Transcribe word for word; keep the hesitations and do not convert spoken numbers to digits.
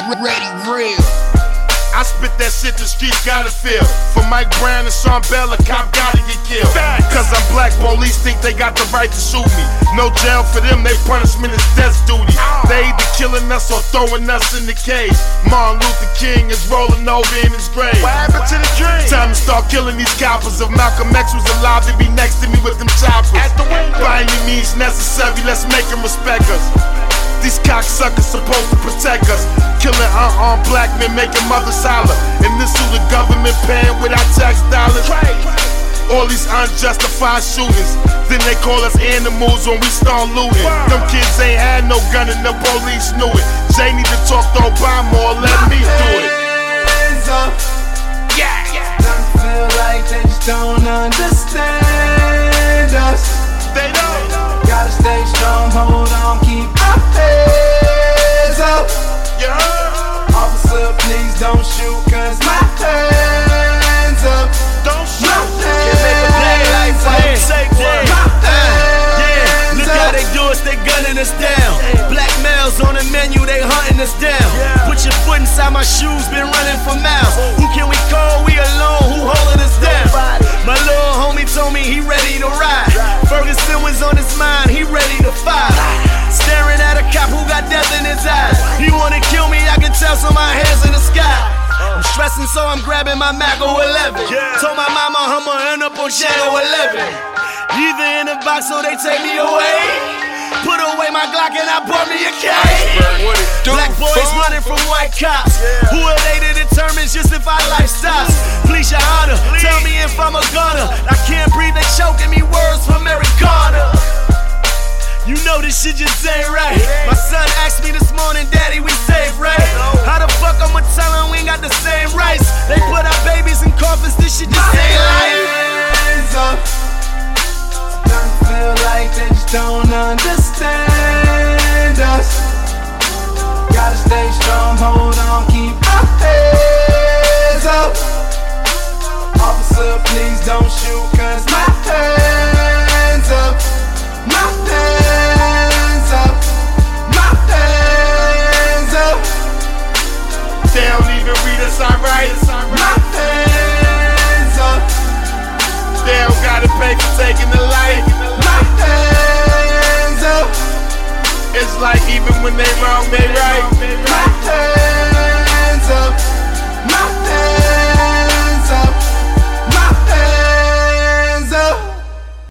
Ready real. I spit that shit the streets gotta feel. For Mike Brown and Sean Bell, a cop gotta get killed. Cause I'm black, police think they got the right to shoot me. No jail for them, they punishment is death duty. They either killing us or throwing us in the cage. Martin Luther King is rolling over in his grave. What happened to the dream? Time to start killing these coppers. If Malcolm X was alive, they'd be next to me with them choppers. At the window. By any means necessary, let's make them respect us. These cocksuckers supposed to protect us. Killing unarmed black men, making mothers holler. And this who the government paying with our tax dollars. All these unjustified shootings. Then they call us animals when we start looting. Them kids ain't had no gun and the police knew it. Jay need to talk to Obama or let me do it. Hands up. Yeah, yeah. Some feel like they just don't understand us. They don't. Gotta stay strong, hold on, keep our heads up. You heard? Officer, please don't shoot, cause my hands up. Don't shoot. My Can't make a play like that. Say what? My hands Yeah, look how up. they do us, they gunning us down. Black males on the menu, they hunting us down. Put your foot inside my shoes, been running for miles. Who can we call? We alone, who holding us down? My little homie told me he ready to ride. Ferguson was on his mind, he ready to fight. Staring at a cop who got death in his eyes. He wanna kill me, I can tell, so my hands in the sky. I'm stressing, so I'm grabbing my Mac oh eleven. Told my mama I'ma end up on Shadow eleven. Either in the box or they take me away. Put away my Glock and I bought me a K. Black boys running from white cops. Who are they to determine just if our life stops? Please, your honor, tell me if I'm a gunner. I can't breathe, they choking me words from Eric Garner. You know this shit just ain't right. My son asked me this morning, Daddy, we safe, right? How the fuck I'ma tell him we ain't got the same rights? They put our babies in coffins, this shit just ain't life. Hands up. Some feel like they just don't understand us. Gotta stay strong, hold on, keep our heads up. Officer, please don't shoot, cause my hands up. My hands up. My hands up. They don't even read us, alright. My hands up. They don't gotta pay for taking the life. My hands up. It's like even when they wrong, they right. My